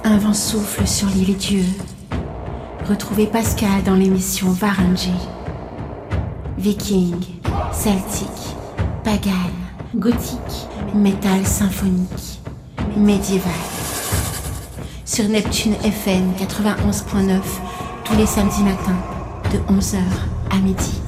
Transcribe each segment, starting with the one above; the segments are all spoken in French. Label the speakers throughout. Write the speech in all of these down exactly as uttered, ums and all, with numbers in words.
Speaker 1: Un vent souffle sur l'île Dieu. Retrouvez Pascal dans l'émission Varangy. Viking, celtique, pagan, gothique, métal symphonique, médiéval. Sur Neptune F M quatre-vingt-onze point neuf, tous les samedis matins, de onze heures à midi.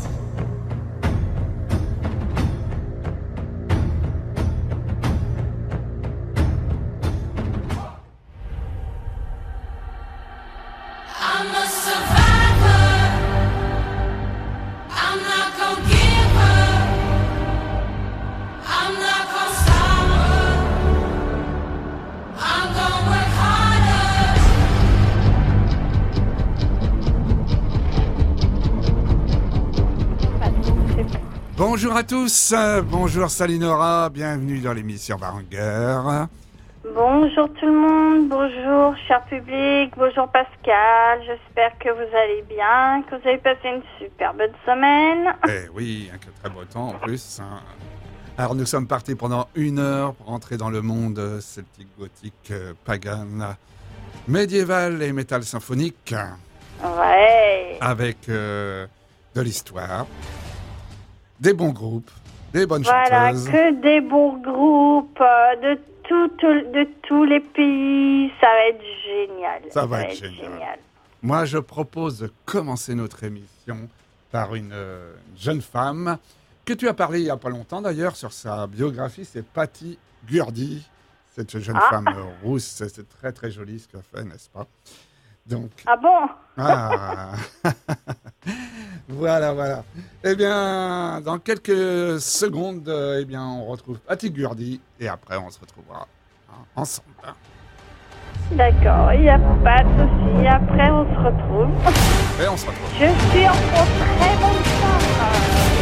Speaker 2: Bonjour à tous, bonjour Salinora, bienvenue dans l'émission Varangueur.
Speaker 3: Bonjour tout le monde, bonjour cher public, bonjour Pascal, j'espère que vous allez bien, que vous avez passé une super bonne semaine.
Speaker 2: Eh oui, un très beau temps en plus. Alors nous sommes partis pendant une heure pour entrer dans le monde celtique, gothique, pagan, médiéval et métal symphonique.
Speaker 3: Ouais.
Speaker 2: Avec euh, de l'histoire. Des bons groupes, des bonnes
Speaker 3: voilà,
Speaker 2: chanteuses.
Speaker 3: Voilà, que des bons groupes euh, de, tout, de tous les pays. Ça va être génial.
Speaker 2: Ça, Ça va être, être génial. génial. Moi, je propose de commencer notre émission par une euh, jeune femme que tu as parlé il n'y a pas longtemps d'ailleurs sur sa biographie. C'est Patty Gurdy, cette jeune ah. femme rousse. C'est très très joli ce qu'elle fait, n'est-ce pas? Donc,
Speaker 3: ah bon
Speaker 2: ah. Voilà, voilà. Eh bien, dans quelques secondes, eh bien, on retrouve Patty Gurdy et après, on se retrouvera hein, ensemble.
Speaker 3: D'accord, il n'y a pas de souci. Après, on se retrouve.
Speaker 2: Et on se retrouve.
Speaker 3: Je suis en très bonne forme.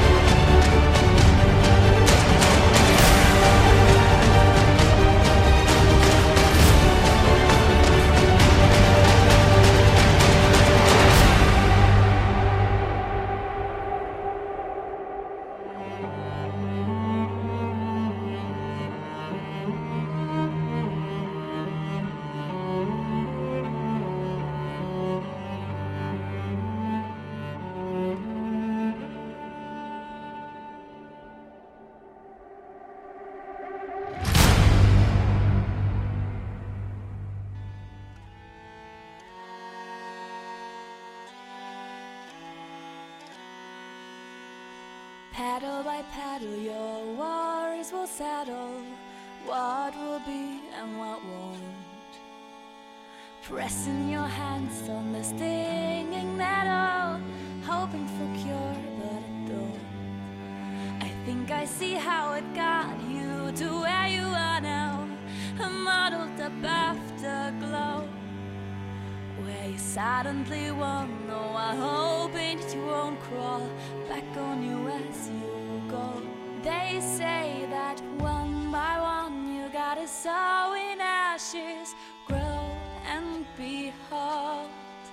Speaker 4: Paddle by paddle, your worries will settle. What will be and what won't. Pressing your hands on the stinging nettle, hoping for cure, but it don't. I think I see how it got you to where you are now, a muddled up afterglow, where you silently wonder while hoping that you won't crawl back on you as you go. They say that one by one you gotta sow in ashes, grow and behold.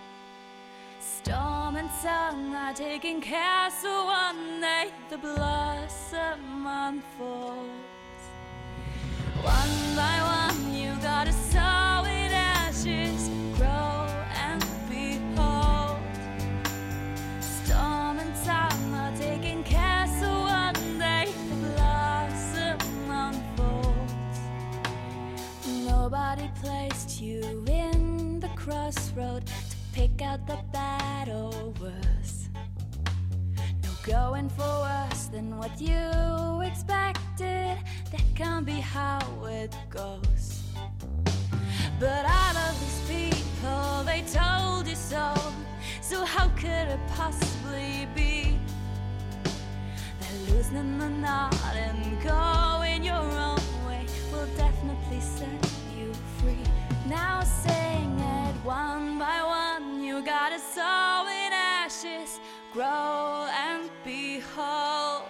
Speaker 4: Storm and sun are taking care, so one day the blossom unfolds. One by one you gotta sow in ashes, grow and behold. Storm and sun are taking care, so one day the blossom unfolds. Nobody placed you in the crossroad to pick out the bad or worse. No going for worse than what you expected. That can't be how it goes. But all of these people, they told you so. So how could it possibly be? They're loosening the knot and going your own way will definitely set you free. Now sing it one by one. You gotta sow in ashes, grow and behold.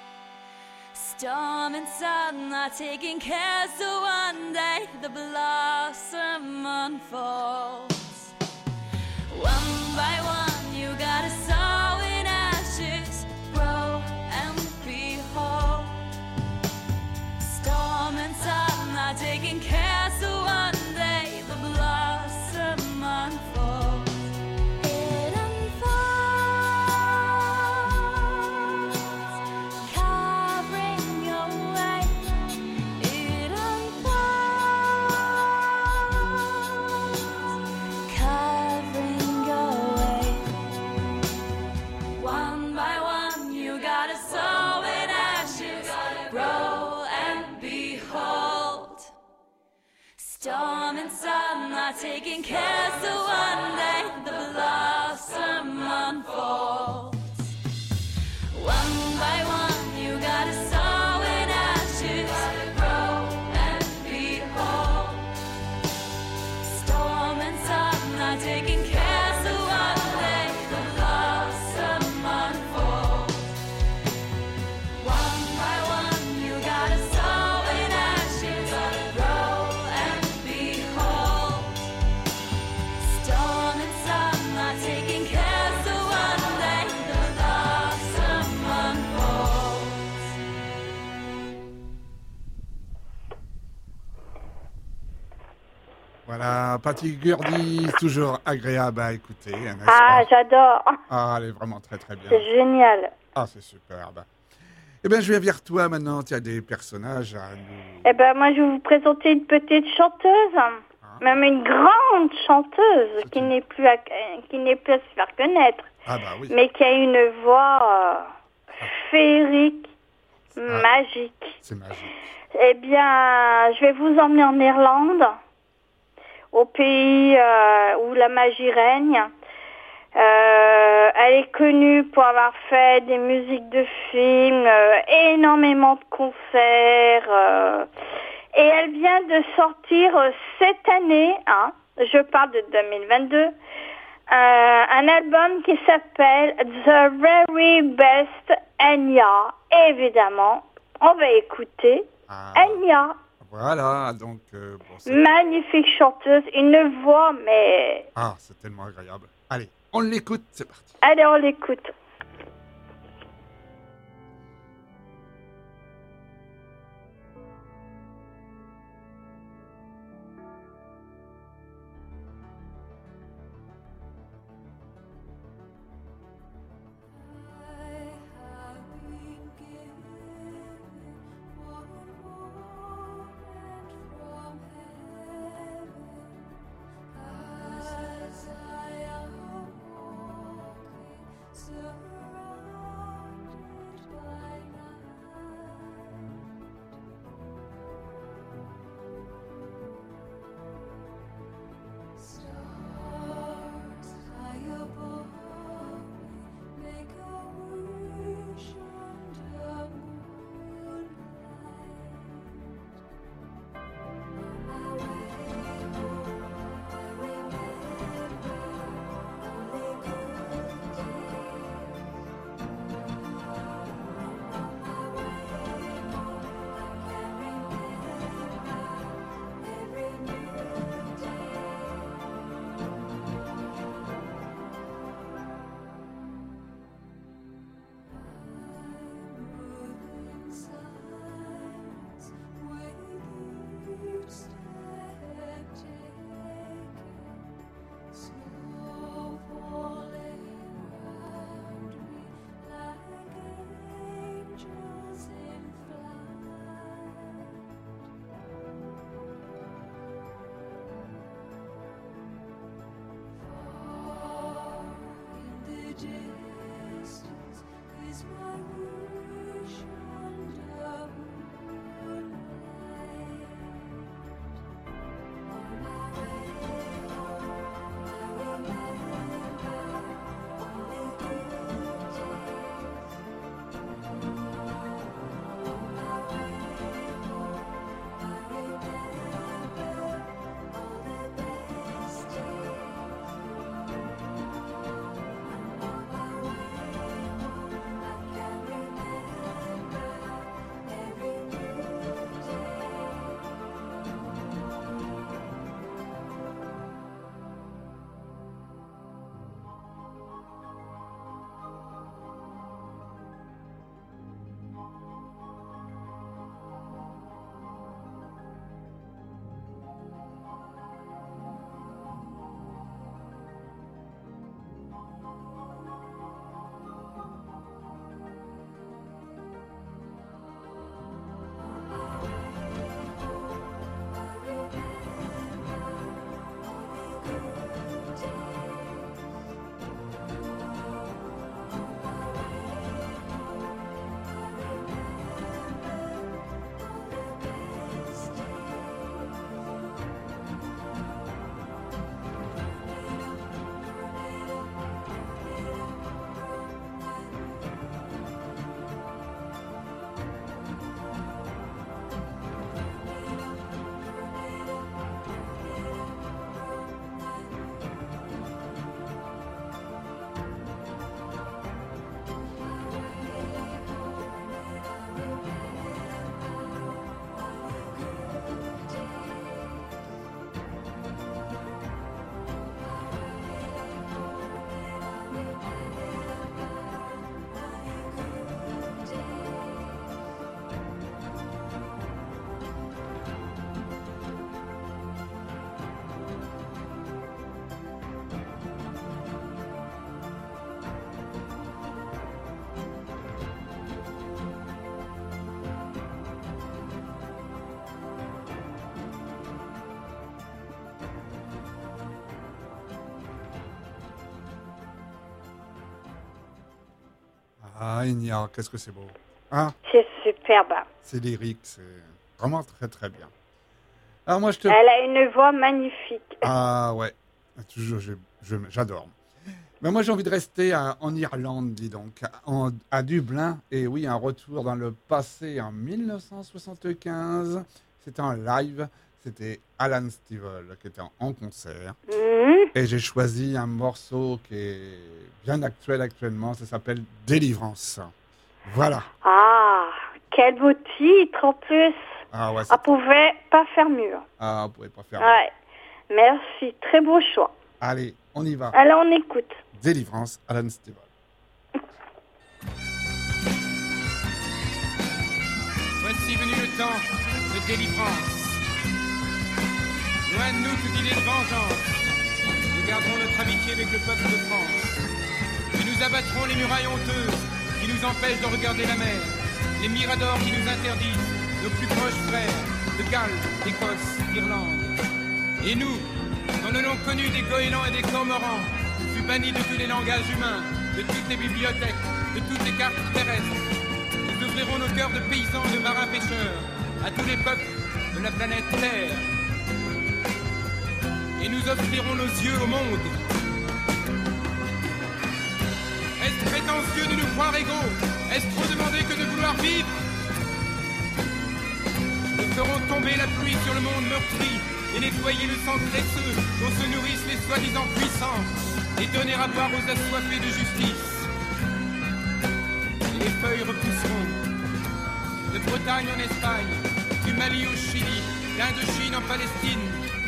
Speaker 4: Storm and sun are taking care, so one day the blossom unfolds. One by one you gotta sow in ashes, grow and behold. Storm and sun are taking care, so one day the blossom Storm and sun are taking care, so one day the blossom unfolds. One by one, you gotta sow in ashes, grow and be whole. Storm and sun are taking care, so one day the blossom unfolds. One by one, you gotta sow in ashes, grow and be whole. Storm and sun are taking care, so one day the blossom unfolds.
Speaker 2: Voilà, Patty Gurdy, toujours agréable à écouter, n'est-ce
Speaker 3: Ah,
Speaker 2: pas?
Speaker 3: j'adore.
Speaker 2: Ah, elle est vraiment très très bien.
Speaker 3: C'est génial.
Speaker 2: Ah, c'est superbe. Eh bien, je viens vers toi maintenant. Tu as des personnages à nous...
Speaker 3: Eh ben, moi, je vais vous présenter une petite chanteuse, même une grande chanteuse
Speaker 2: C'est
Speaker 3: qui
Speaker 2: une-
Speaker 3: n'est plus à, qui n'est plus à se faire connaître,
Speaker 2: Ah bah oui.
Speaker 3: mais qui a une voix euh, féerique, magique.
Speaker 2: C'est magique.
Speaker 3: Eh bien, je vais vous emmener en Irlande, au pays euh, où la magie règne. Euh, elle est connue pour avoir fait des musiques de films, euh, énormément de concerts. euh, et elle vient de sortir euh, cette année, hein, je parle de deux mille vingt-deux, euh, un album qui s'appelle The Very Best Enya. Évidemment, on va écouter
Speaker 2: Ah,
Speaker 3: Enya.
Speaker 2: voilà, donc... euh, bon, c'est...
Speaker 3: Magnifique chanteuse, une voix, mais...
Speaker 2: Ah, c'est tellement agréable. Allez, on l'écoute, c'est parti.
Speaker 3: Allez, on l'écoute.
Speaker 4: As I am walking, so
Speaker 2: Ah, Enya, qu'est-ce que c'est beau. Hein?
Speaker 3: C'est superbe.
Speaker 2: C'est lyrique, c'est vraiment très très bien. Alors moi je te...
Speaker 3: Elle a une voix magnifique.
Speaker 2: Ah ouais, toujours, je, je- j'adore. Mais moi j'ai envie de rester à- en Irlande, dis donc, en- à Dublin. Et oui, un retour dans le passé en mille neuf cent soixante-quinze. C'était un live, c'était Alan Stivell qui était en, en concert.
Speaker 3: Mhm.
Speaker 2: Et j'ai choisi un morceau qui est bien actuel actuellement, ça s'appelle Délivrance. Voilà.
Speaker 3: Ah, quel beau titre en plus.
Speaker 2: Ah ouais,
Speaker 3: On
Speaker 2: c'est...
Speaker 3: pouvait pas faire mieux.
Speaker 2: Ah, vous pouvez pas faire.
Speaker 3: Ouais. Merci, très beau choix.
Speaker 2: Allez, on y va.
Speaker 3: Alors on écoute.
Speaker 2: Délivrance, Alan Stivell.
Speaker 5: Voici venu le temps de délivrance. Loin de nous toute idée de vengeance. Nous garderons notre amitié avec le peuple de France. Et nous abattrons les murailles honteuses qui nous empêchent de regarder la mer. Les miradors qui nous interdisent nos plus proches frères de Galles, d'Écosse, d'Irlande. Et nous, dont le nom connu des goélands et des cormorans fut banni de tous les langages humains, de toutes les bibliothèques, de toutes les cartes terrestres, nous ouvrirons nos cœurs de paysans et de marins pêcheurs à tous les peuples de la planète Terre. Et nous offrirons nos yeux au monde. Est-ce prétentieux de nous croire égaux? Est-ce trop demander que de vouloir vivre? Nous ferons tomber la pluie sur le monde meurtri et nettoyer le sang graisseux dont se nourrissent les soi-disant puissants et donner à boire aux assoiffés de justice. Et les feuilles repousseront de Bretagne en Espagne, du Mali au Chili, l'Indochine en Palestine.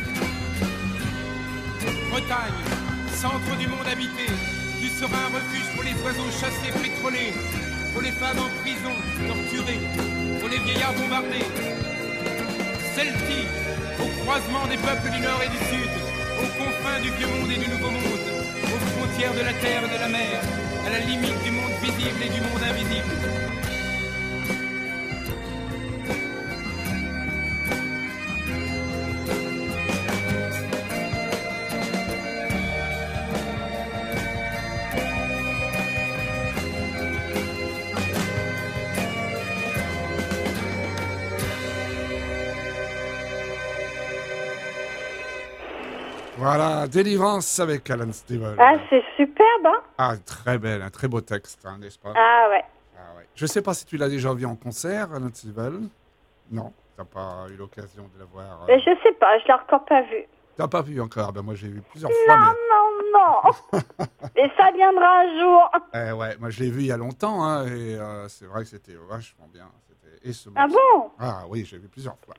Speaker 5: Bretagne, centre du monde habité, tu seras un refuge pour les oiseaux chassés, pétrolés, pour les femmes en prison, torturées, pour les vieillards bombardés. Celtique, au croisement des peuples du Nord et du Sud, aux confins du vieux monde et du nouveau monde, aux frontières de la terre et de la mer, à la limite du monde visible et du monde invisible.
Speaker 2: Voilà, Délivrance avec Alan Stivell.
Speaker 3: Ah, c'est superbe, hein?
Speaker 2: Ah, très belle, un très beau texte, hein, n'est-ce pas?
Speaker 3: Ah ouais.
Speaker 2: Ah ouais. Je ne sais pas si tu l'as déjà vu en concert, Alan Stivell. Non, tu n'as pas eu l'occasion de la voir. euh.
Speaker 3: Mais je sais pas, je l'ai encore pas vu.
Speaker 2: Tu n'as pas vu encore? Ben, moi, j'ai vu plusieurs fois.
Speaker 3: Non, non, non. Et ça viendra un jour.
Speaker 2: Mais... Eh ouais, moi, je l'ai vu il y a longtemps, hein, et euh, c'est vrai que c'était vachement bien. C'était... Et ce
Speaker 3: Ah
Speaker 2: morceau-
Speaker 3: bon?
Speaker 2: Ah oui, j'ai vu plusieurs fois.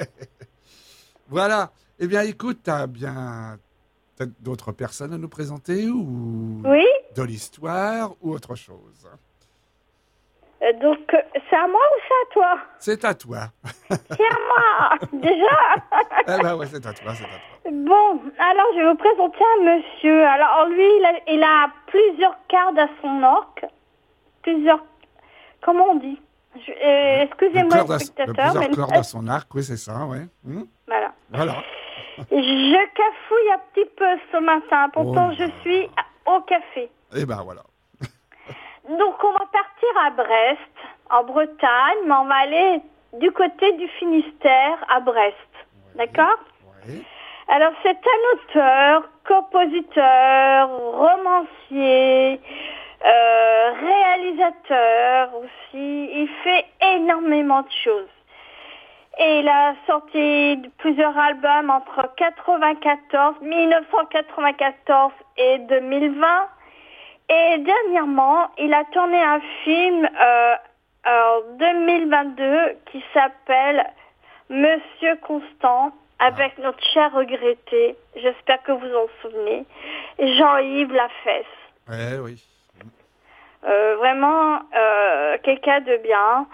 Speaker 2: Voilà. Eh bien, écoute, tu as bien peut-être d'autres personnes à nous présenter ou
Speaker 3: Oui.
Speaker 2: de l'histoire ou autre chose.
Speaker 3: Euh, Donc, euh, c'est à moi ou c'est à toi?
Speaker 2: C'est à toi.
Speaker 3: C'est à moi, déjà.
Speaker 2: Eh ben ouais, c'est à toi, c'est à toi.
Speaker 3: Bon, alors je vais vous présenter un monsieur. Alors lui, il a, il a plusieurs cordes à son arc. Plusieurs... Comment on dit? Je- euh, Excusez-moi,
Speaker 2: Le cœur d'à-
Speaker 3: spectateur.
Speaker 2: le
Speaker 3: mais
Speaker 2: plusieurs cordes à son arc, oui, c'est ça, oui. Hmm,
Speaker 3: Voilà.
Speaker 2: Voilà.
Speaker 3: Je cafouille un petit peu ce matin. Pourtant,
Speaker 2: Oh.
Speaker 3: je suis au café.
Speaker 2: Et ben voilà.
Speaker 3: Donc, on va partir à Brest, en Bretagne, mais on va aller du côté du Finistère, à Brest. D'accord?
Speaker 2: Oui.
Speaker 3: Alors, c'est un auteur, compositeur, romancier, euh, réalisateur aussi. Il fait énormément de choses. Et il a sorti plusieurs albums entre quatre-vingt-quatorze, mille neuf cent quatre-vingt-quatorze et deux mille vingt. Et dernièrement, il a tourné un film euh, en deux mille vingt-deux qui s'appelle Monsieur Constant, avec notre cher regretté, j'espère que vous en souvenez, Jean-Yves Lafesse.
Speaker 2: Eh oui.
Speaker 3: Euh, vraiment euh, quelqu'un de bien.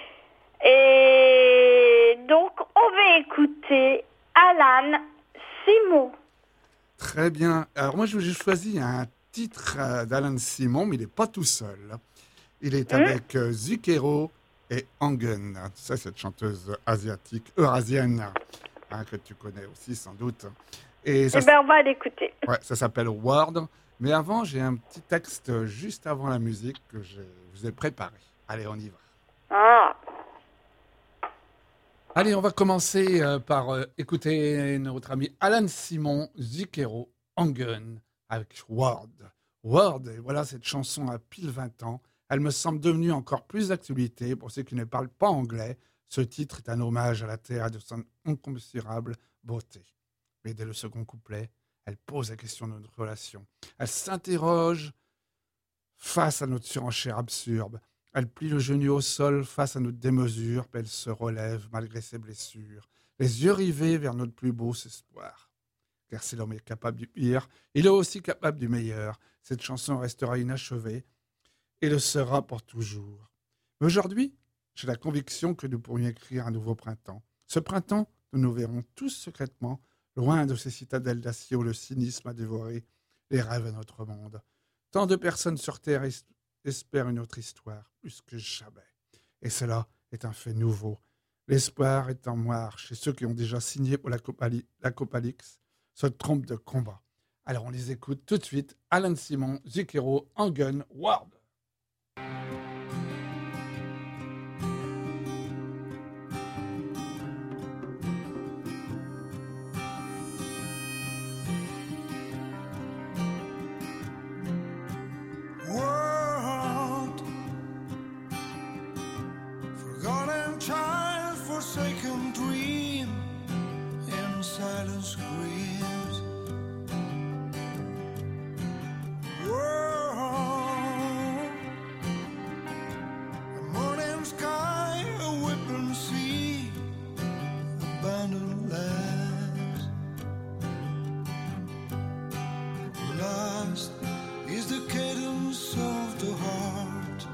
Speaker 3: Et donc, on va écouter Alan Simon.
Speaker 2: Très bien. Alors moi, j'ai choisi un titre euh, d'Alan Simon, mais il n'est pas tout seul. Il est avec euh, Zucchero et Angen. Ça, cette chanteuse asiatique, eurasienne, hein, que tu connais aussi sans doute. Et ça,
Speaker 3: Eh bien, on va l'écouter.
Speaker 2: Ouais, ça s'appelle Word. Mais avant, j'ai un petit texte juste avant la musique que je vous ai préparé. Allez, on y va.
Speaker 3: Ah.
Speaker 2: Allez, on va commencer euh, par euh, écouter notre ami Alan Simon, Zucchero, Angen, avec Word. Word, et voilà cette chanson à pile vingt ans. Elle me semble devenue encore plus d'actualité pour ceux qui ne parlent pas anglais. Ce titre est un hommage à la terre de son incommensurable beauté. Mais dès le second couplet, elle pose la question de notre relation. Elle s'interroge face à notre surenchère absurde. Elle plie le genou au sol face à notre démesure, puis elle se relève malgré ses blessures, les yeux rivés vers notre plus beau espoir. Car si l'homme est capable du pire, il est aussi capable du meilleur. Cette chanson restera inachevée et le sera pour toujours. Mais aujourd'hui, j'ai la conviction que nous pourrions écrire un nouveau printemps. Ce printemps, nous nous verrons tous secrètement, loin de ces citadelles d'acier où le cynisme a dévoré les rêves de notre monde. Tant de personnes sur Terre es- espèrent une autre histoire, plus que jamais. Et cela est un fait nouveau. L'espoir est en marche, et ceux qui ont déjà signé pour l'Apocalypse se trompent de combat. Alors on les écoute tout de suite. Alan Simon, Zucchero, Angen, Word.
Speaker 6: World, forgotten child, forsaken dream, in silence screams. World, a morning sky, a whipping sea, abandoned lands. Last is the cadence of the heart,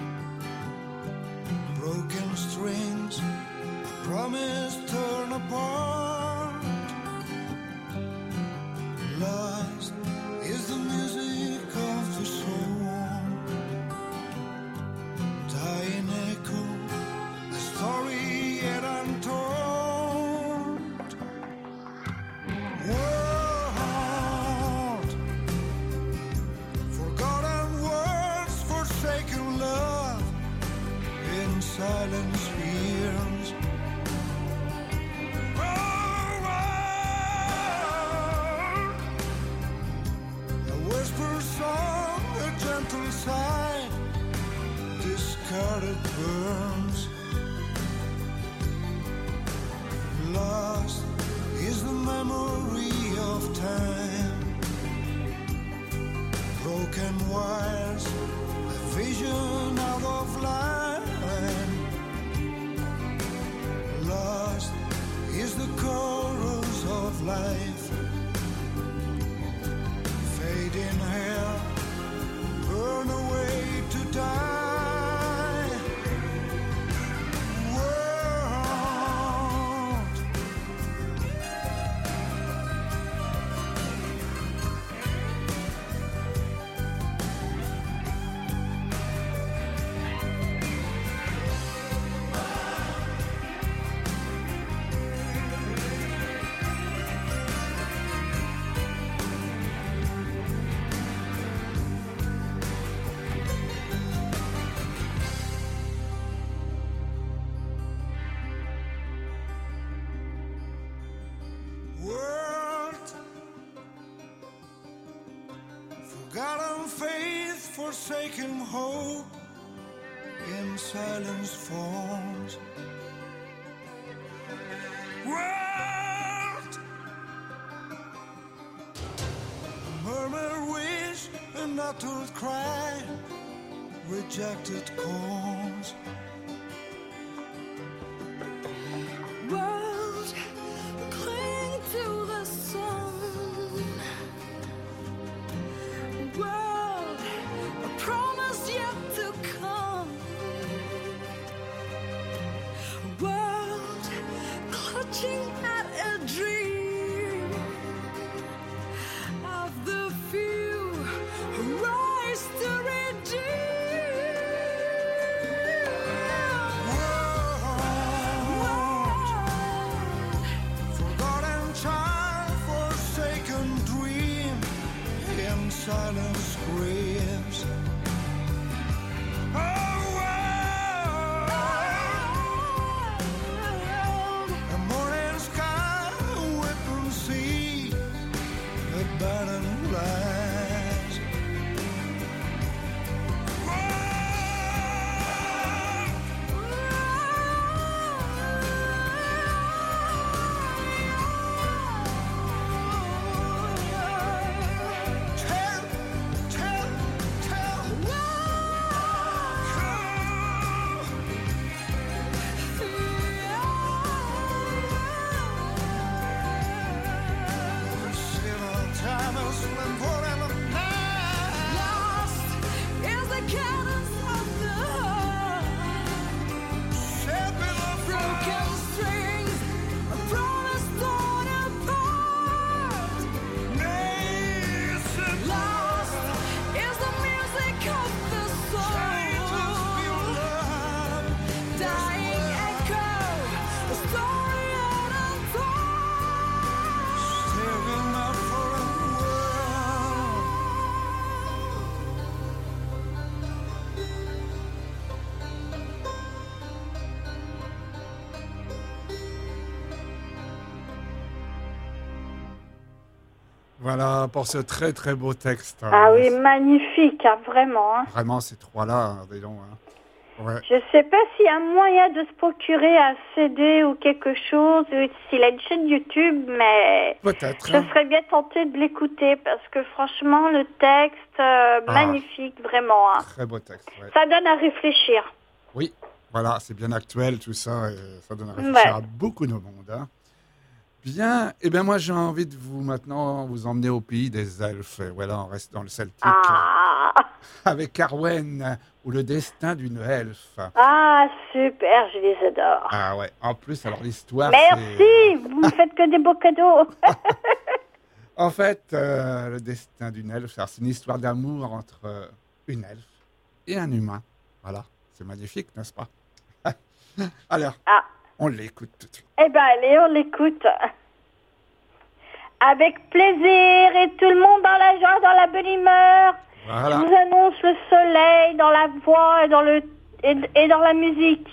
Speaker 6: broken strings, promise torn apart. Last is the music of the soul, dying echo, a story yet untold. World, forgotten words, forsaken love, in silence hears. Oh, world, a whisper song, a gentle sigh, discarded burns. Lost is the memory of time, broken wires, a vision out of line. Lost is the chorus of life, fading hair, burn away to die. World, world, forgotten faith, forsaken hope, in silence falls. World, murmur wish, an uttered cry, rejected calls.
Speaker 4: World, cling to the sun. World, a promise yet to come. World, clutching at a dream of the few who rise to redeem.
Speaker 2: Voilà, pour ce très très beau texte.
Speaker 3: Ah
Speaker 2: hein.
Speaker 3: oui, magnifique, hein, vraiment. Hein.
Speaker 2: Vraiment, ces trois-là, hein, dis donc. Hein. Ouais.
Speaker 3: Je sais pas s'il y a moyen de se procurer un C D ou quelque chose, ou s'il a une chaîne YouTube, mais
Speaker 2: Peut-être.
Speaker 3: je serais bien tentée de l'écouter parce que franchement, le texte, euh,
Speaker 2: Ah.
Speaker 3: magnifique, vraiment. Hein.
Speaker 2: Très beau texte. Ouais.
Speaker 3: Ça donne à réfléchir.
Speaker 2: Oui, voilà, c'est bien actuel tout ça, et ça donne à réfléchir
Speaker 3: Ouais.
Speaker 2: à beaucoup de monde. Hein. Bien, et eh bien moi j'ai envie de vous maintenant vous emmener au pays des elfes. Et voilà, on reste dans le celtique
Speaker 3: Ah,
Speaker 2: avec Arwen ou le destin d'une elfe.
Speaker 3: ah super, je les adore.
Speaker 2: Ah ouais, en plus alors l'histoire.
Speaker 3: Merci,
Speaker 2: c'est-
Speaker 3: vous me faites que des beaux cadeaux.
Speaker 2: En fait, euh, le destin d'une elfe, alors, c'est une histoire d'amour entre euh, une elfe et un humain. Voilà, c'est magnifique, n'est-ce pas? Alors,
Speaker 3: Ah.
Speaker 2: on l'écoute tout de suite.
Speaker 3: Eh ben allez, on l'écoute. Avec plaisir et tout le monde dans la joie, dans la bonne humeur.
Speaker 2: Voilà.
Speaker 3: Je vous annonce le soleil dans la voix et dans, le, et, et dans la musique.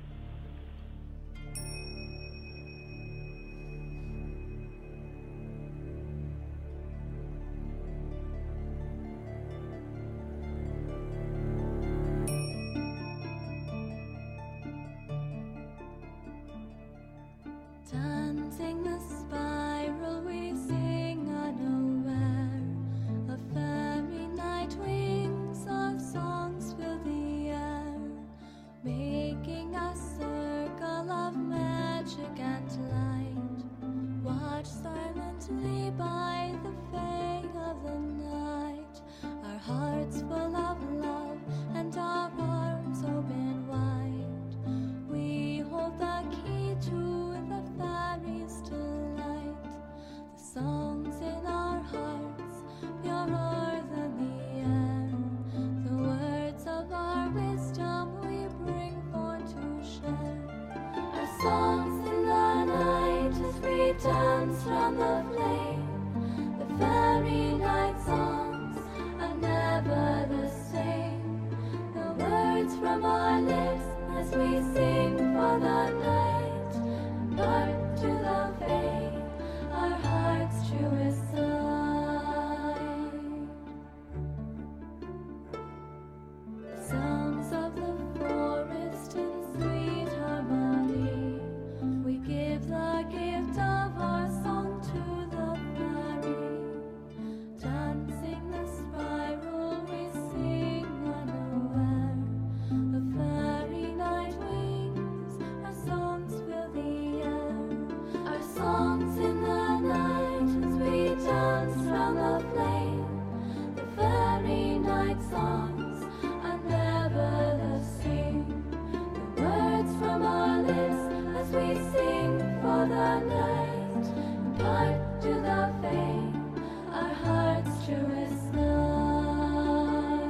Speaker 4: Dancing the spiral, we sing unaware of fairy night wings, of songs fill the air, making a circle of magic and light. Watch silently by the fade of the night, our hearts full of love and our arms open wide. We hold the key to the fairies' delight. The songs in our hearts, purer than the air. The words of our wisdom we bring forth to share. Our songs in the night as we dance round the flame. The fairy night songs are never the same. The words from our lips as we sing for the night, part to the fade, our heart's truest side. Sounds of the forest in sweet harmony, we give the gift of our song to the fairy. Dancing the spiral, we sing unaware of fairy night wings, our songs fill the air. Our songs in the night as we dance round the flame. The fairy night songs are never the same. The words from our lips as we sing for the night, impart to the fade our heart's truest night.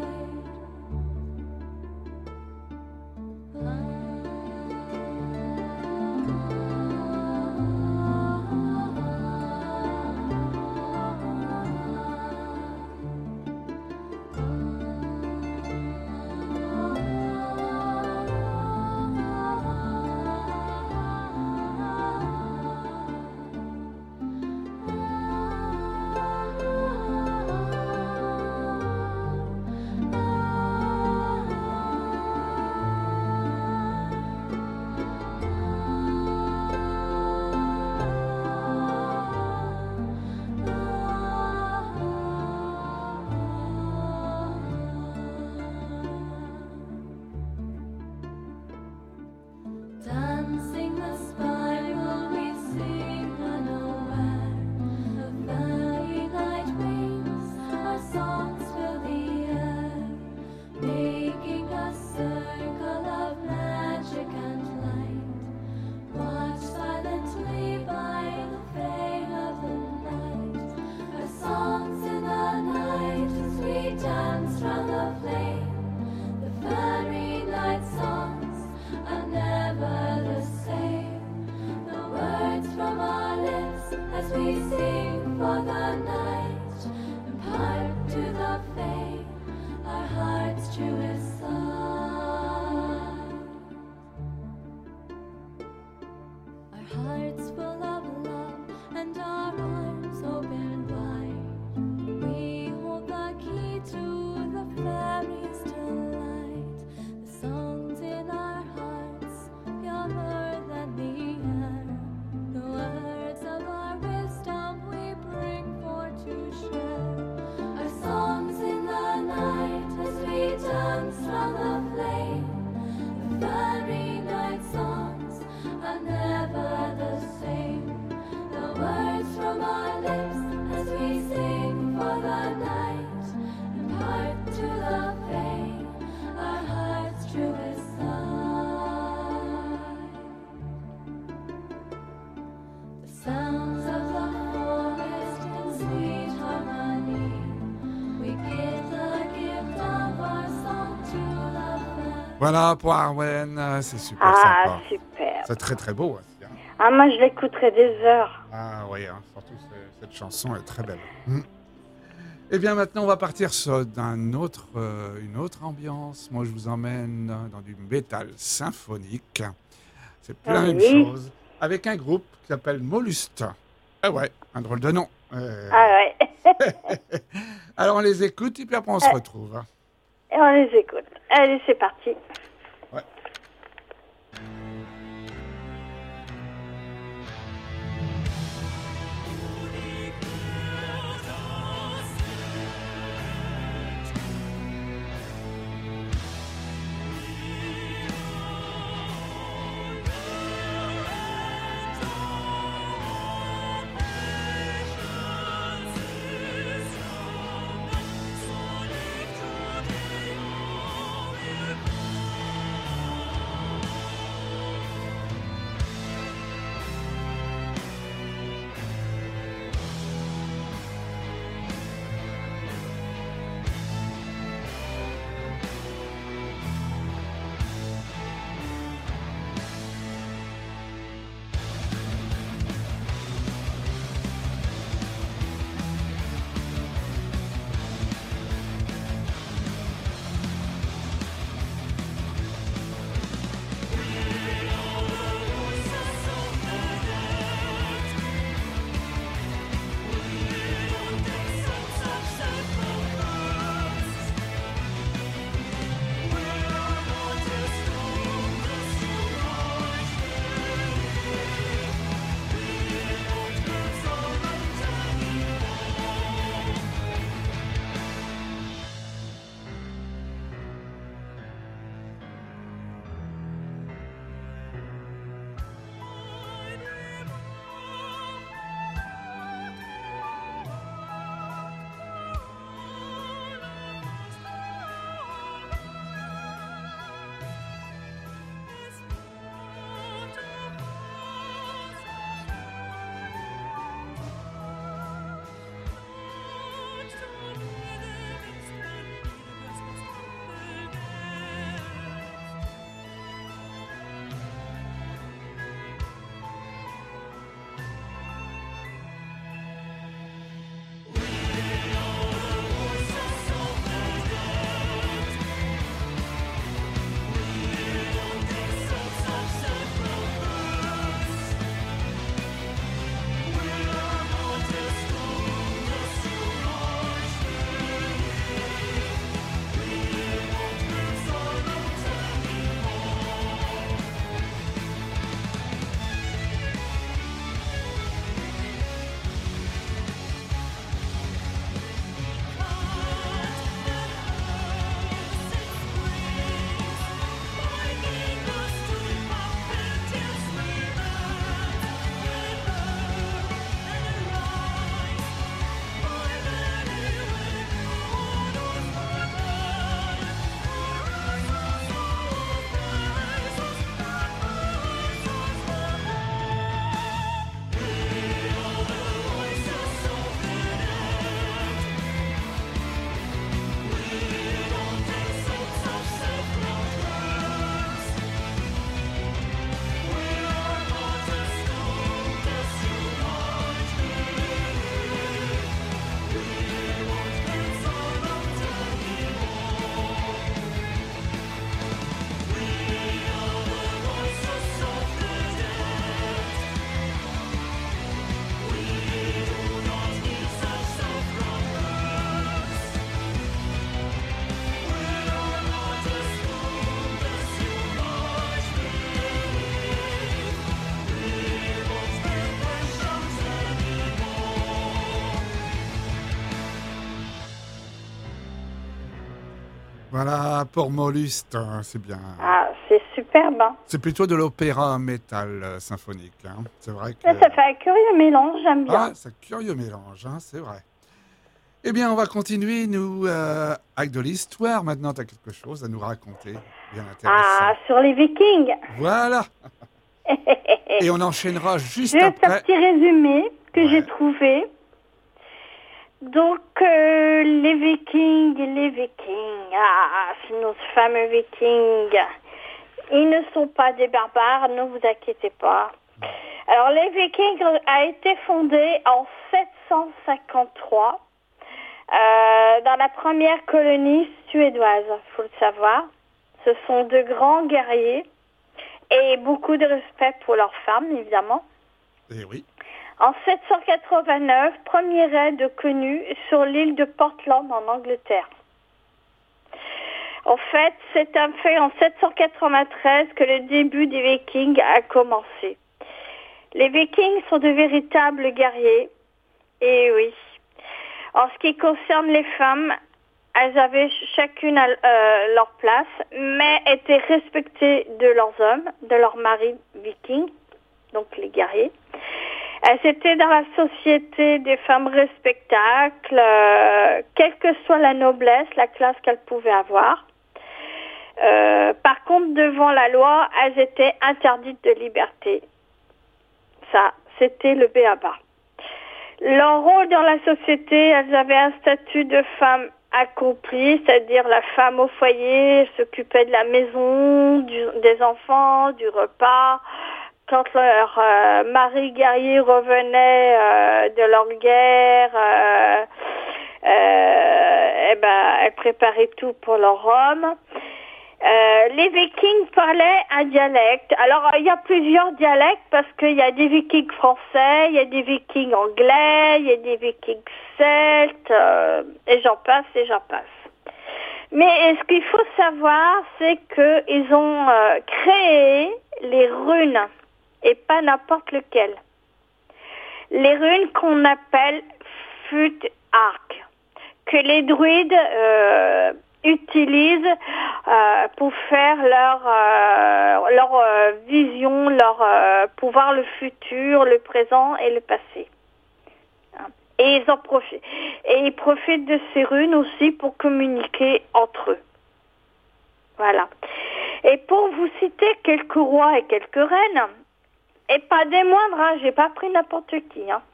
Speaker 4: Dancing the spiral, we sing unaware of fairy night wings, our songs fill the air, making a circle of magic and light. Watch silently by the fade of the night, our songs in the night as we dance round the flame. The fairy night songs are never the same. The words from our lips as we sing for the night, impart to the fade our heart's truest side. Our hearts full of love and our arms open wide.
Speaker 2: Voilà pour Arwen, euh, c'est super
Speaker 3: Ah,
Speaker 2: sympa.
Speaker 3: super.
Speaker 2: C'est très très beau aussi. Hein.
Speaker 3: Ah, moi, je l'écouterai des heures.
Speaker 2: Ah oui, hein, surtout c'est- cette chanson est très belle. Mm. Eh bien maintenant on va partir sur d'un autre, euh, une autre ambiance. Moi je vous emmène dans du métal symphonique. C'est plus la
Speaker 3: Ah
Speaker 2: même
Speaker 3: oui.
Speaker 2: chose. Avec un groupe qui s'appelle Molust. Ah ouais, un drôle de nom. Euh,
Speaker 3: Ah ouais.
Speaker 2: Alors on les écoute et puis après on se retrouve. hein.
Speaker 3: Et on les écoute. Allez, c'est parti.
Speaker 2: Ouais. Voilà, pour Molust, hein, c'est bien.
Speaker 3: Ah, c'est superbe. Hein.
Speaker 2: C'est plutôt de l'opéra métal euh, symphonique. Hein. C'est vrai que...
Speaker 3: Ça, ça fait un curieux mélange, j'aime bien.
Speaker 2: Ah, c'est un curieux mélange, hein, c'est vrai. Eh bien, on va continuer, nous, euh, avec de l'histoire. Maintenant, tu as quelque chose à nous raconter. Bien intéressant.
Speaker 3: Ah, sur les Vikings.
Speaker 2: Voilà. Et on enchaînera juste
Speaker 3: Juste
Speaker 2: après.
Speaker 3: un petit résumé que
Speaker 2: Ouais.
Speaker 3: j'ai trouvé. Donc, euh, les Vikings, les Vikings, ah, c'est nos fameux Vikings. Ils ne sont pas des barbares, ne vous inquiétez pas. Alors, les Vikings a été fondé en sept cent cinquante-trois euh, dans la première colonie suédoise, il faut le savoir. Ce sont de grands guerriers et beaucoup de respect pour leurs femmes, évidemment.
Speaker 2: Eh oui.
Speaker 3: En sept cent quatre-vingt-neuf, premier raid connu sur l'île de Portland en Angleterre. En fait, c'est un fait en sept cent quatre-vingt-treize que le début des Vikings a commencé. Les Vikings sont de véritables guerriers. Et oui. En ce qui concerne les femmes, elles avaient chacune euh, leur place, mais étaient respectées de leurs hommes, de leurs maris vikings, donc les guerriers. Elles étaient dans la société des femmes respectables, euh, quelle que soit la noblesse, la classe qu'elles pouvaient avoir. Euh, par contre, devant la loi, elles étaient interdites de liberté. Ça, c'était le b a-ba. Leur rôle dans la société, elles avaient un statut de femme accomplie, c'est-à-dire la femme au foyer s'occupait de la maison, du, des enfants, du repas. Quand leur euh, mari guerrier revenait euh, de leur guerre, euh, euh, eh ben, elle préparait tout pour leur homme. Euh, les Vikings parlaient un dialecte. Alors, il y a plusieurs dialectes parce qu'il y a des Vikings français, il y a des Vikings anglais, il y a des Vikings celtes, euh, et j'en passe, et j'en passe. Mais ce qu'il faut savoir, c'est qu'ils ont euh, créé les runes, et pas n'importe lequel. Les runes qu'on appelle Futhark, que les druides euh, utilisent euh, pour faire leur euh, leur euh, vision, leur euh, pouvoir le futur, le présent et le passé. Et ils en profitent. Et ils profitent de ces runes aussi pour communiquer entre eux. Voilà. Et pour vous citer quelques rois et quelques reines, et pas des moindres, hein, j'ai pas pris n'importe qui. Hein.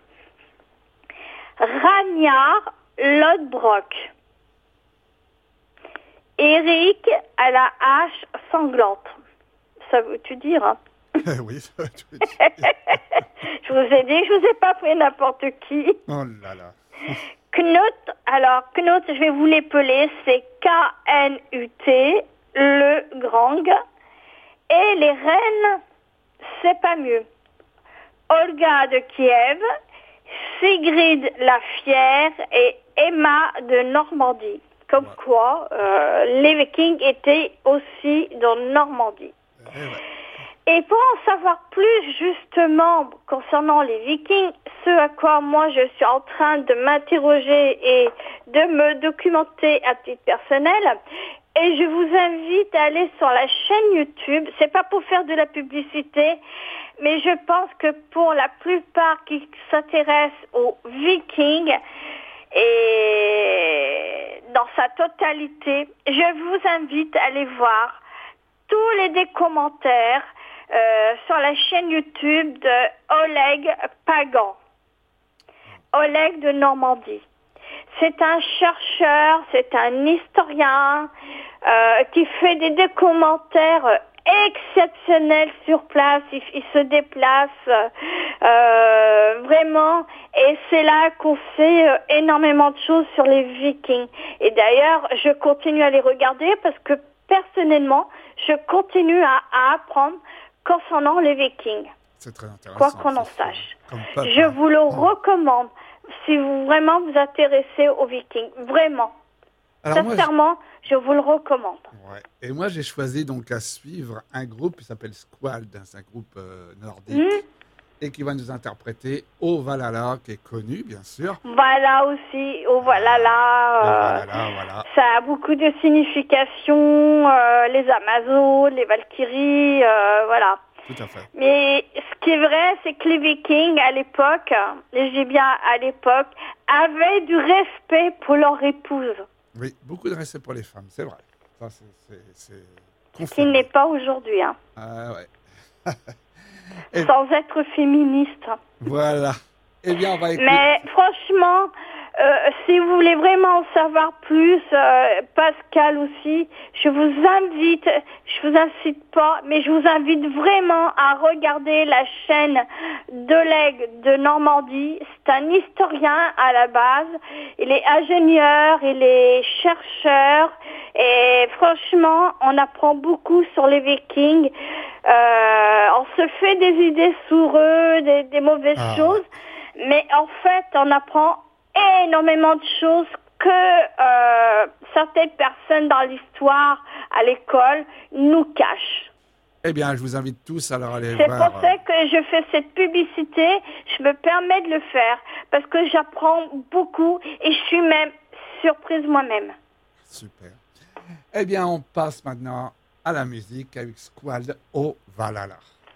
Speaker 3: Ragnar Lodbrok. Eric à la hache sanglante. Ça veut-tu dire, hein?
Speaker 2: Oui, ça veut tout dire.
Speaker 3: Je vous ai dit que je vous ai pas pris n'importe qui.
Speaker 2: Oh là là.
Speaker 3: Knut, alors Knut, je vais vous l'épeler, c'est K N U T, le Grand. Et les reines, c'est pas mieux. Olga de Kiev, Sigrid la Fière et Emma de Normandie. Comme ouais. quoi, euh, les Vikings étaient aussi dans Normandie.
Speaker 2: Eh ouais.
Speaker 3: Et pour en savoir plus justement concernant les Vikings, ce à quoi moi je suis en train de m'interroger et de me documenter à titre personnel, et je vous invite à aller sur la chaîne YouTube. C'est pas pour faire de la publicité, mais je pense que pour la plupart qui s'intéressent aux Vikings et dans sa totalité, je vous invite à aller voir tous les des commentaires euh, sur la chaîne YouTube de Oleg Pagan. Oleg de Normandie. C'est un chercheur, c'est un historien euh, qui fait des, des commentaires exceptionnels sur place. Il, il se déplace euh, vraiment, et c'est là qu'on sait euh, énormément de choses sur les Vikings. Et d'ailleurs, je continue à les regarder parce que personnellement, je continue à, à apprendre concernant les Vikings.
Speaker 2: C'est très intéressant.
Speaker 3: Quoi qu'on en sache. Je vous le recommande si vous vraiment vous intéressez aux Vikings. Vraiment. Alors sincèrement, moi, je vous le recommande.
Speaker 2: Ouais. Et moi, j'ai choisi donc à suivre un groupe qui s'appelle Squald, c'est un groupe euh, nordique, mmh. et qui va nous interpréter O Valhalla, qui est connu, bien sûr.
Speaker 3: Voilà aussi, O Valhalla.
Speaker 2: Euh,
Speaker 3: euh,
Speaker 2: Valhalla, voilà.
Speaker 3: Ça a beaucoup de significations, euh, les Amazones, les Valkyries, euh, voilà.
Speaker 2: Tout à fait.
Speaker 3: Mais ce qui est vrai, c'est que les Vikings, à l'époque, et je dis bien à l'époque, avaient du respect pour leur épouse.
Speaker 2: Oui, beaucoup de respect pour les femmes, c'est vrai. Ça, c'est, c'est, c'est
Speaker 3: ce qui n'est pas aujourd'hui. Hein.
Speaker 2: Ah ouais. Et...
Speaker 3: Sans être féministe.
Speaker 2: Voilà. Eh bien, on va écouter.
Speaker 3: Mais franchement, euh, si vous voulez vraiment en savoir plus, euh, Pascal aussi, je vous invite, je vous incite pas, mais je vous invite vraiment à regarder la chaîne de l'Aigle de Normandie. C'est un historien à la base. Il est ingénieur, il est chercheur, et franchement, on apprend beaucoup sur les Vikings. Euh, on se fait des idées sur eux, des, des mauvaises
Speaker 2: Ah.
Speaker 3: choses, mais en fait, on apprend énormément de choses que euh, certaines personnes dans l'histoire à l'école nous cachent.
Speaker 2: Eh bien, je vous invite tous alors à aller
Speaker 3: C'est
Speaker 2: voir.
Speaker 3: pour ça que je fais cette publicité, je me permets de le faire, parce que j'apprends beaucoup et je suis même surprise moi-même.
Speaker 2: Super. Eh bien, on passe maintenant à la musique avec Squad au Valhalla.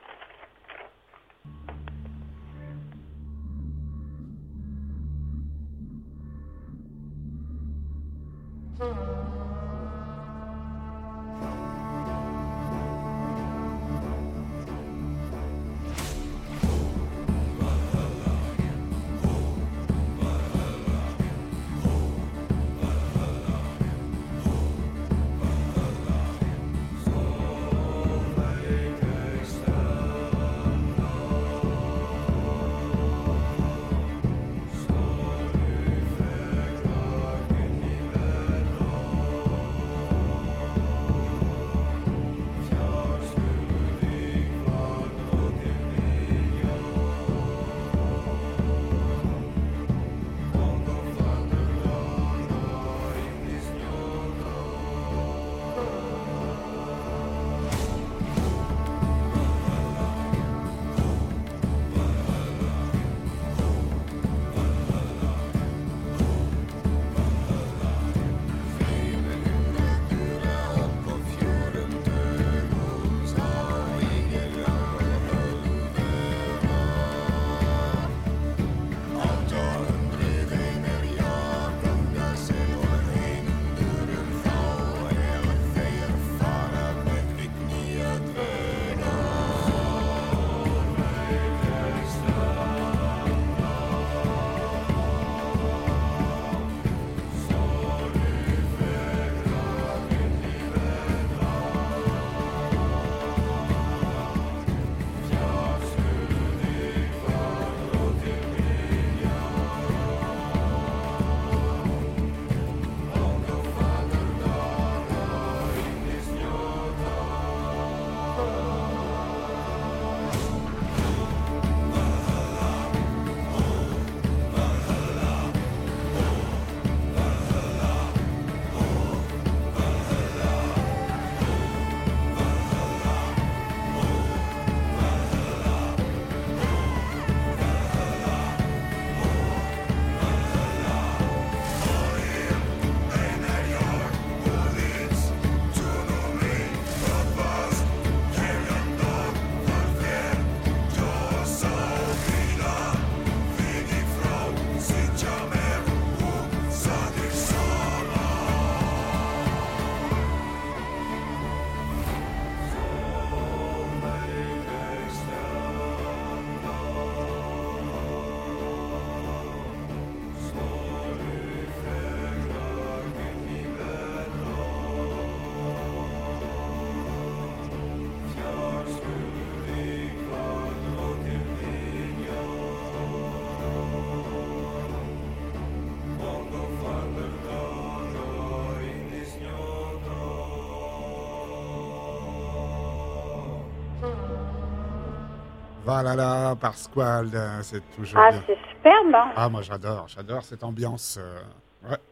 Speaker 2: Valhalla par Squad, c'est toujours
Speaker 3: Ah,
Speaker 2: bien.
Speaker 3: c'est superbe. Hein.
Speaker 2: Ah, moi j'adore, j'adore cette ambiance. euh, ouais.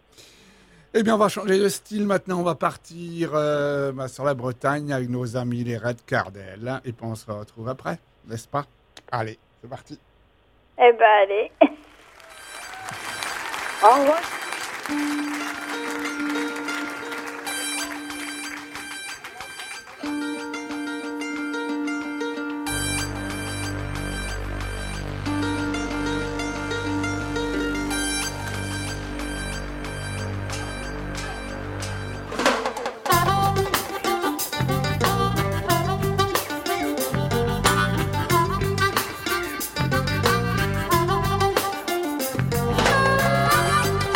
Speaker 2: Eh bien, on va changer de style maintenant. On va partir euh, bah, sur la Bretagne avec nos amis les Red Cardel. Et puis on se retrouve après, n'est-ce pas? Allez, c'est parti.
Speaker 3: Eh ben, allez. Au revoir.
Speaker 4: Thank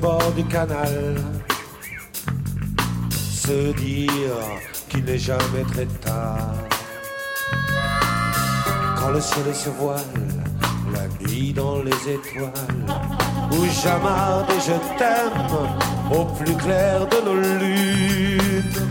Speaker 7: bord du canal, se dire qu'il n'est jamais très tard. Quand le ciel se voile, la nuit dans les étoiles, où j'amarre et je t'aime au plus clair de nos lunes.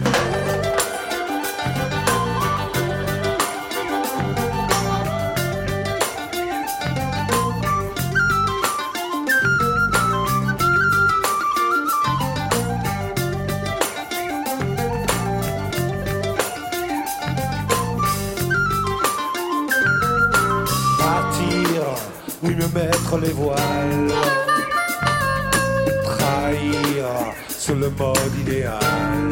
Speaker 7: Oui, me mettre les voiles, trahir sur le mode idéal,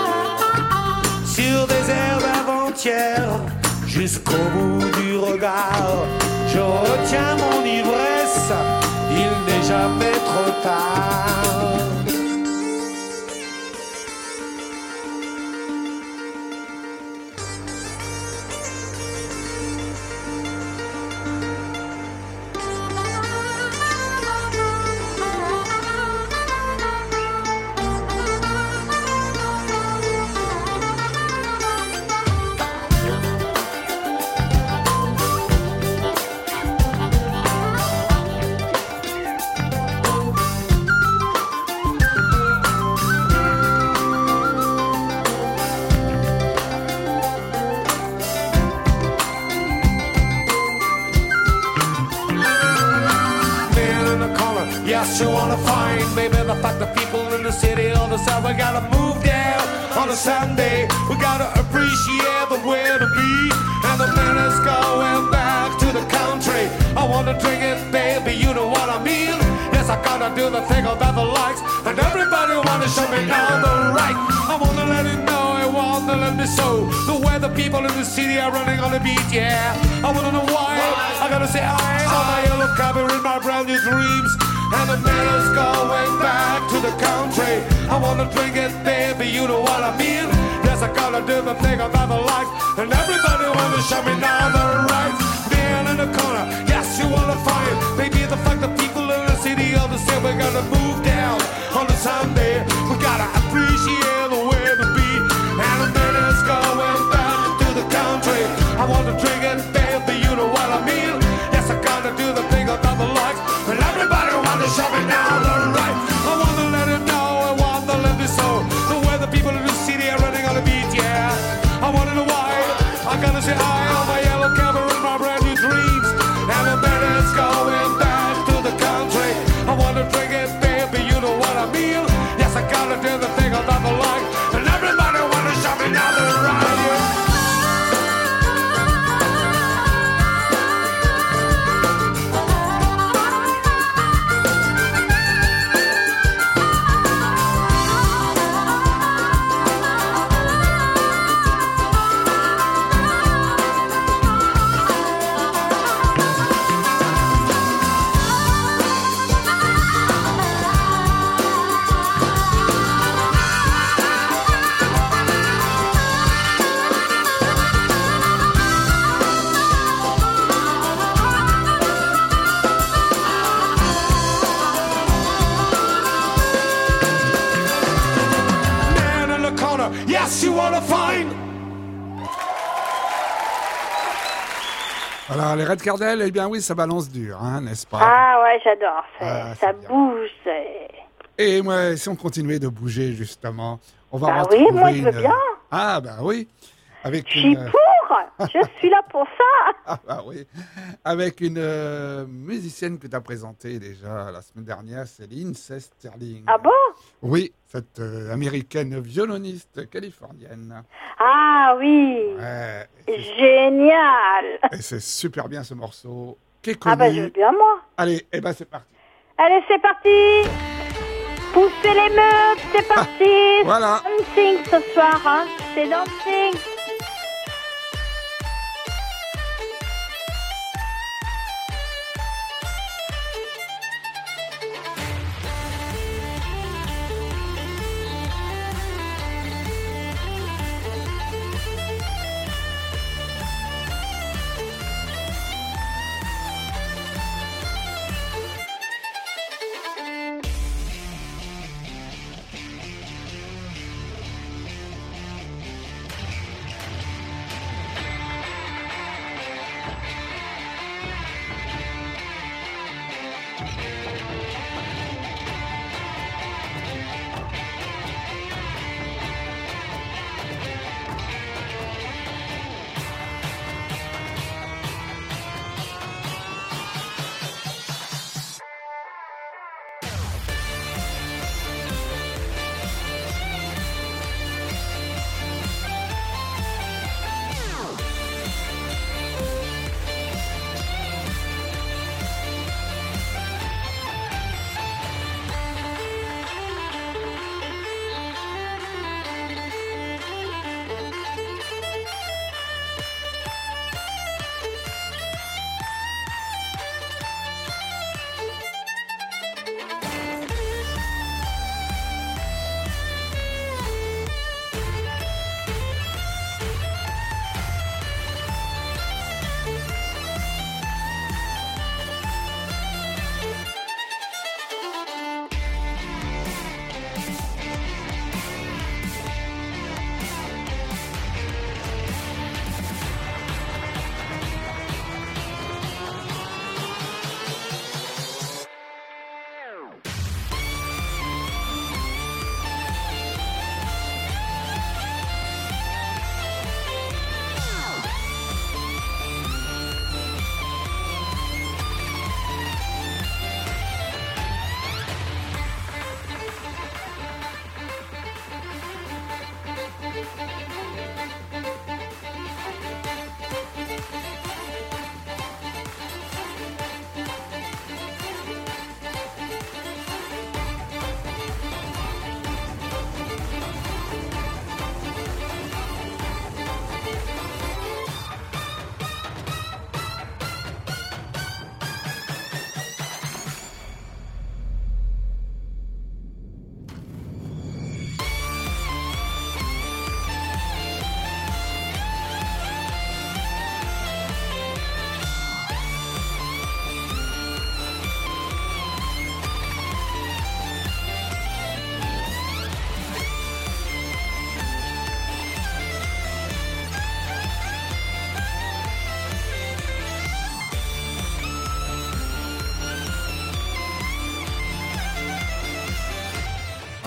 Speaker 7: sur des airs d'avant-hier, jusqu'au bout du regard, je retiens mon ivresse, il n'est jamais trop tard. Yes, you wanna find, baby, the fact that people in the city all the time, we gotta move down on a Sunday. We gotta appreciate the way to be, and the man is going back to the country. I wanna drink it, baby, you know what I mean. Yes, I gotta do the thing about the lights, and everybody wanna show me down the right. I wanna let it know, I wanna let me show the way the people in the city are running on the beat, yeah. I wanna know why, I gotta say I on my yellow cover in my brand new dreams. And the man is going back to the country. I wanna drink it, baby, you know what I mean. Yes, I gotta do the thing about the life, and everybody wanna show me now the right. Man in the corner, yes, you wanna find, baby, the fact that people in the city all the same. We gotta move down on the Sunday. We gotta appreciate the way to be. And the man is going back to the country. I wanna drink it, baby, you know what I mean. Yes, I gotta do the thing about the life, and everybody show me now the right. I wanna let it know, I wanna let it show the way the people in the city are running on the beat, yeah. I wanna know why, I gotta say I on my yellow cover in my brand new dreams. And the man is going back to the country. I wanna drink it, baby, you know what I mean. Yes, I gotta do the thing about the life, and everybody wanna show me now the right, yeah. Yes, you wanna find.
Speaker 2: Voilà, les Red Cardell, eh bien oui, ça balance dur, hein, n'est-ce pas?
Speaker 3: Ah ouais, j'adore.
Speaker 2: Ah,
Speaker 3: ça
Speaker 2: bien.
Speaker 3: bouge. C'est...
Speaker 2: Et moi, si on continuait de bouger, justement, on va
Speaker 3: Bah
Speaker 2: retrouver
Speaker 3: oui, moi, je
Speaker 2: une...
Speaker 3: veux bien.
Speaker 2: Ah, bah oui. Avec
Speaker 3: Je suis
Speaker 2: une...
Speaker 3: pour. Je suis là pour ça.
Speaker 2: Ah, bah oui. Avec une euh, musicienne que tu as présentée déjà la semaine dernière, c'est Lindsey Stirling.
Speaker 3: Ah bon?
Speaker 2: Oui, cette euh, américaine violoniste californienne.
Speaker 3: Ah oui.
Speaker 2: Ouais, et c'est-
Speaker 3: Génial.
Speaker 2: et c'est super bien ce morceau, qui est
Speaker 3: Ah bah je
Speaker 2: connu.
Speaker 3: veux bien moi.
Speaker 2: Allez, et ben c'est parti.
Speaker 3: Allez, c'est parti. Poussez les meufs, c'est parti.
Speaker 2: Voilà.
Speaker 3: Dancing ce soir, hein. C'est dancing.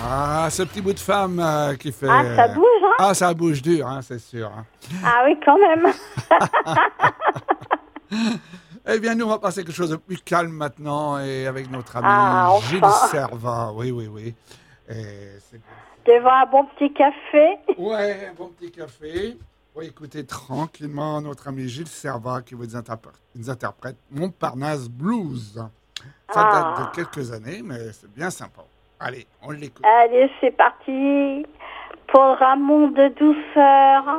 Speaker 2: Ah, ce petit bout de femme euh, qui fait...
Speaker 3: Ah, ça bouge, hein?
Speaker 2: Ah, ça bouge dur, hein, c'est sûr. Hein.
Speaker 3: Ah oui, quand même.
Speaker 2: Eh bien, nous, on va passer à quelque chose de plus calme maintenant, et avec notre ami
Speaker 3: Ah, enfin.
Speaker 2: Gilles Servat. Oui, oui, oui. Et c'est...
Speaker 3: Devant un bon petit café.
Speaker 2: Ouais, un bon petit café. On va écouter tranquillement notre ami Gilles Servat qui vous interprète, nous interprète Montparnasse Blues. Ça
Speaker 3: Ah.
Speaker 2: date de quelques années, mais c'est bien sympa. Allez, on l'écoute.
Speaker 3: Allez, c'est parti. Pour Ramon de douceur.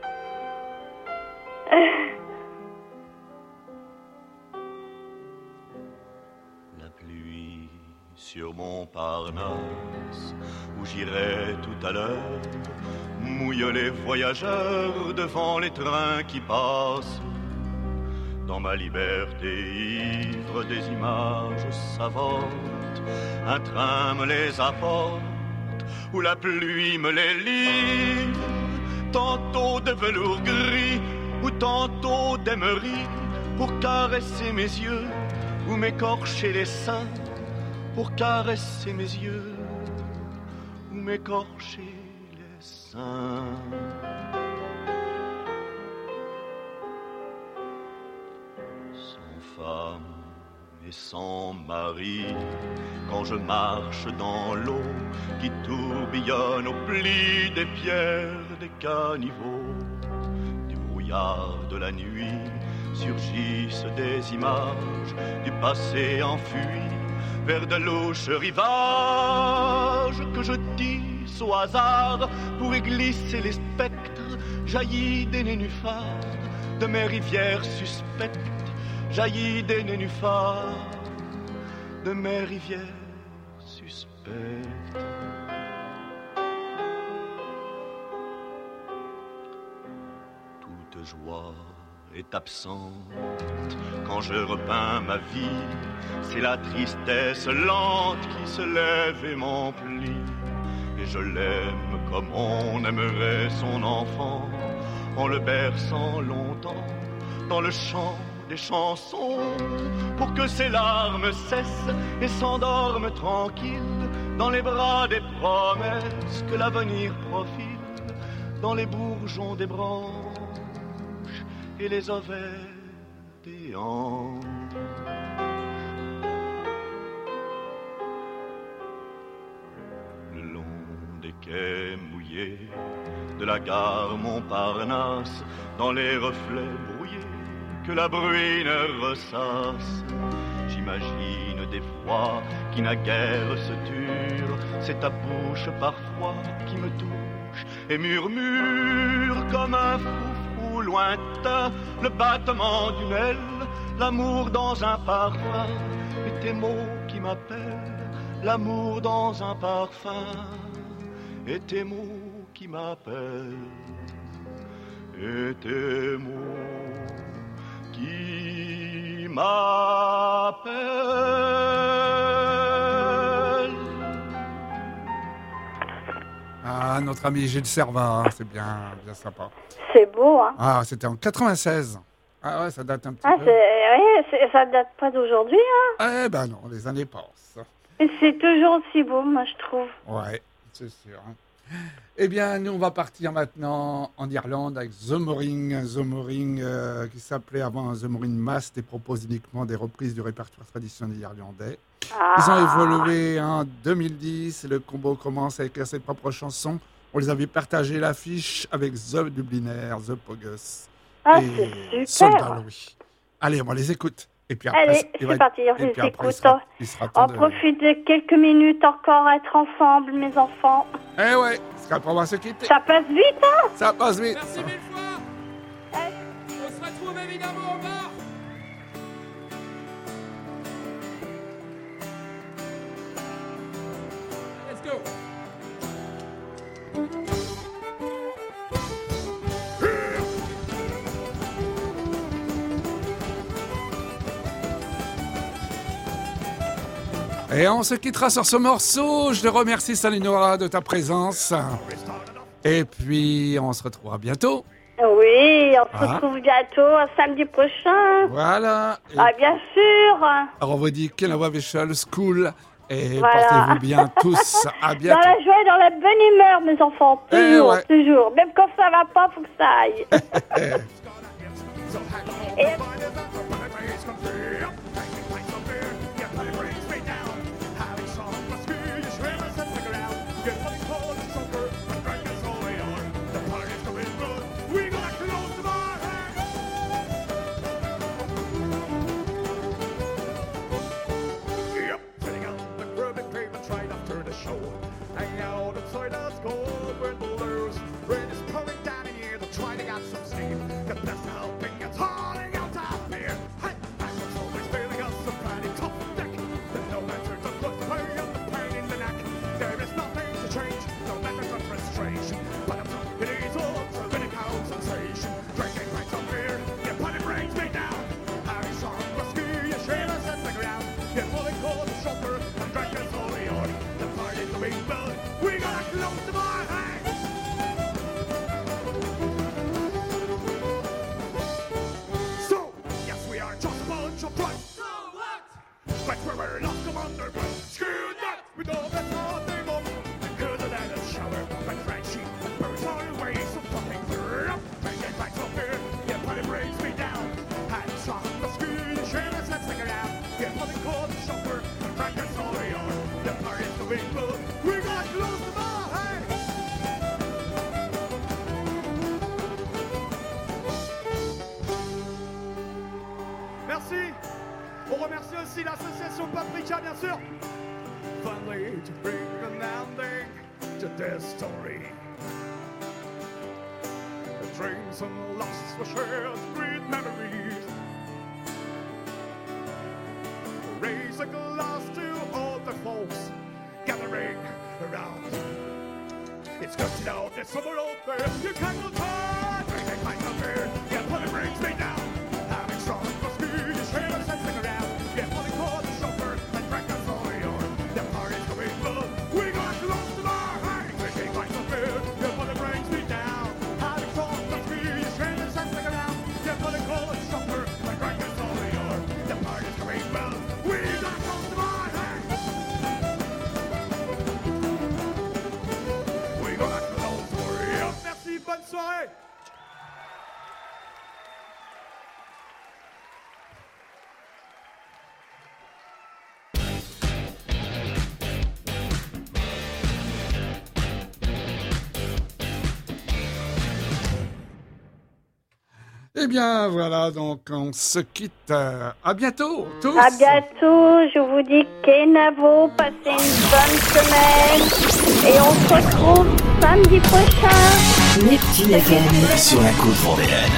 Speaker 8: La pluie sur Montparnasse, où j'irai tout à l'heure, mouille les voyageurs devant les trains qui passent. Dans ma liberté ivre des images savantes, un train me les apporte, où la pluie me les livre, tantôt de velours gris, ou tantôt d'émery, pour caresser mes yeux, ou m'écorcher les seins, pour caresser mes yeux, ou m'écorcher les seins. Sans femme et sans mari, quand je marche dans l'eau qui tourbillonne au pli des pierres des caniveaux, du brouillard de la nuit surgissent des images du passé enfui vers de louches rivages que je tisse au hasard pour y glisser les spectres jaillis des nénuphars de mes rivières suspectes, jaillis des nénuphars de mes rivières suspectes. Toute joie est absente quand je repeins ma vie, c'est la tristesse lente qui se lève et m'emplit, et je l'aime comme on aimerait son enfant, en le berçant longtemps dans le chant des chansons, pour que ses larmes cessent et s'endorment tranquilles dans les bras des promesses que l'avenir profile, dans les bourgeons des branches et les ovaires des hanches. Le long des quais mouillés de la gare Montparnasse, dans les reflets brouillés que la bruine ressasse, j'imagine des voix qui naguère se turent, c'est ta bouche parfois qui me touche et murmure comme un fou lointain, le battement d'une aile, l'amour dans un parfum, et tes mots qui m'appellent, l'amour dans un parfum, et tes mots qui m'appellent, et tes mots qui m'appellent.
Speaker 2: Ah, notre ami Gilles Servat, c'est bien, bien sympa.
Speaker 3: C'est beau, hein?
Speaker 2: Ah, c'était en quatre-vingt-seize. Ah ouais, ça date un petit
Speaker 3: Ah,
Speaker 2: peu.
Speaker 3: c'est, ouais, c'est, ça date pas d'aujourd'hui, hein?
Speaker 2: Eh ben non, les années passent.
Speaker 3: Et c'est toujours aussi beau, moi, je trouve.
Speaker 2: Ouais, c'est sûr. Hein. Eh bien, nous, on va partir maintenant en Irlande avec The Mooring. The Mooring, euh, qui s'appelait avant The Mooring Mast et propose uniquement des reprises du répertoire traditionnel irlandais.
Speaker 3: Ah.
Speaker 2: Ils ont évolué en deux mille dix. Le combo commence à écrire ses propres chansons. On les avait partagé l'affiche avec The Dublinaire, The Pogus
Speaker 3: Ah,
Speaker 2: et
Speaker 3: c'est super.
Speaker 2: Soldat Louis. Allez, on les écoute. Et puis après,
Speaker 3: Allez,
Speaker 2: il
Speaker 3: c'est
Speaker 2: va-
Speaker 3: parti, on
Speaker 2: et
Speaker 3: les
Speaker 2: puis après, il
Speaker 3: écoute.
Speaker 2: sera- il sera temps
Speaker 3: On
Speaker 2: de-
Speaker 3: profite de quelques minutes encore à être ensemble, mes enfants.
Speaker 2: Eh ouais, ce sera pour voir se quitter.
Speaker 3: Ça passe vite, hein?
Speaker 2: Ça passe vite.
Speaker 5: Merci mille fois. On se retrouve évidemment au bar. Let's go.
Speaker 2: Et on se quittera sur ce morceau. Je te remercie, Salinora, de ta présence. Et puis, on se retrouvera bientôt.
Speaker 3: Oui, on se
Speaker 2: Ah.
Speaker 3: retrouve bientôt, samedi prochain.
Speaker 2: Voilà. Et
Speaker 3: Ah, bien sûr.
Speaker 2: alors, on vous dit Kenava Visual School Et
Speaker 3: Voilà.
Speaker 2: portez-vous bien tous. À
Speaker 3: Dans
Speaker 2: bientôt.
Speaker 3: la joie et dans la bonne humeur, mes enfants.
Speaker 2: Eh
Speaker 3: Toujours,
Speaker 2: ouais.
Speaker 3: toujours. Même quand ça va pas, faut que ça aille. Et
Speaker 9: Merci. On remercie aussi l'association Paprika, bien sûr. Finally, to bring an ending to this story. The dreams and loss were shared, great memories. Raise a glass to all the folks gathering around. It's good to know there's someone out there you can go turn. Drink a pint of beer, yeah, but it brings me down. Having strong whiskey, you share us and sing around. Get money for the chauffeur and drink us all your. The party's coming good, we got to lose the bar. Drink a pint of beer, yeah, but it brings me down. Having strong whiskey, you share us and sing around. Get money for the chauffeur and drink us all your. The party's coming well, we got to lose the bar. Merci, bonne soirée.
Speaker 2: Eh bien, voilà, donc on se quitte. Euh, à bientôt, tous.
Speaker 3: à bientôt. Je vous dis Kenavo, passez une bonne semaine. Et on se retrouve samedi prochain.
Speaker 10: Neptune F M sur la côte vendéenne.